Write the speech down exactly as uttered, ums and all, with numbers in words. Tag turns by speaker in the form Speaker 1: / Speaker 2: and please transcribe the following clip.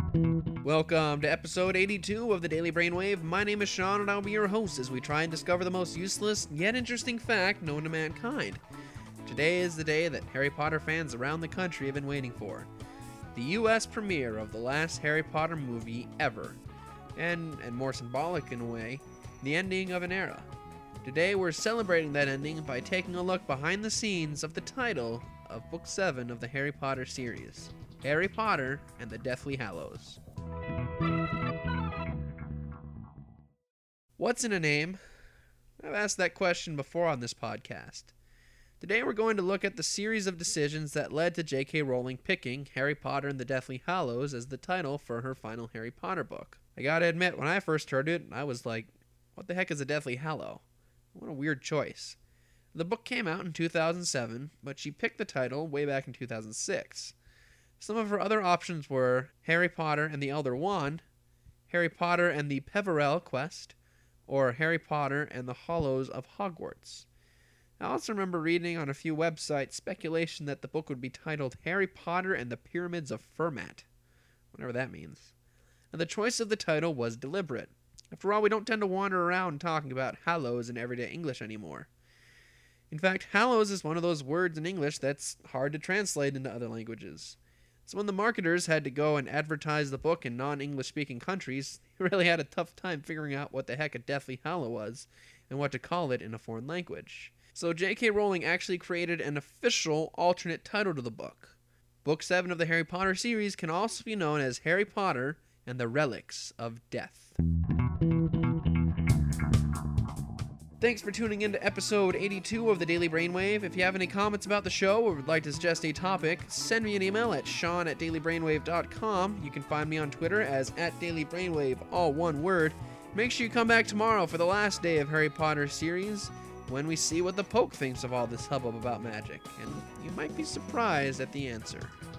Speaker 1: Welcome to episode eighty-two of the Daily Brainwave. My name is Sean and I'll be your host as we try and discover the most useless yet interesting fact known to mankind. Today is the day that Harry Potter fans around the country have been waiting for. The U S premiere of the last Harry Potter movie ever. And, and more symbolic in a way, the ending of an era. Today we're celebrating that ending by taking a look behind the scenes of the title of Book seven of the Harry Potter series, Harry Potter and the Deathly Hallows. What's in a name? I've asked that question before on this podcast. Today we're going to look at the series of decisions that led to J K Rowling picking Harry Potter and the Deathly Hallows as the title for her final Harry Potter book. I gotta admit, when I first heard it, I was like, what the heck is a Deathly Hallow? What a weird choice. The book came out in two thousand seven, but she picked the title way back in two thousand six. Some of her other options were Harry Potter and the Elder Wand, Harry Potter and the Peverell Quest, or Harry Potter and the Hollows of Hogwarts. I also remember reading on a few websites speculation that the book would be titled Harry Potter and the Pyramids of Fermat, whatever that means. And the choice of the title was deliberate. After all, we don't tend to wander around talking about hallows in everyday English anymore. In fact, hallows is one of those words in English that's hard to translate into other languages. So when the marketers had to go and advertise the book in non-English speaking countries, they really had a tough time figuring out what the heck a Deathly Hallow was and what to call it in a foreign language. So J K Rowling actually created an official alternate title to the book. Book seven of the Harry Potter series can also be known as Harry Potter and the Relics of Death. Thanks for tuning in to episode eighty-two of the Daily Brainwave. If you have any comments about the show or would like to suggest a topic, send me an email at sean at daily brainwave dot com. You can find me on Twitter as at dailybrainwave, all one word. Make sure you come back tomorrow for the last day of Harry Potter series, when we see what the Poke thinks of all this hubbub about magic, and you might be surprised at the answer.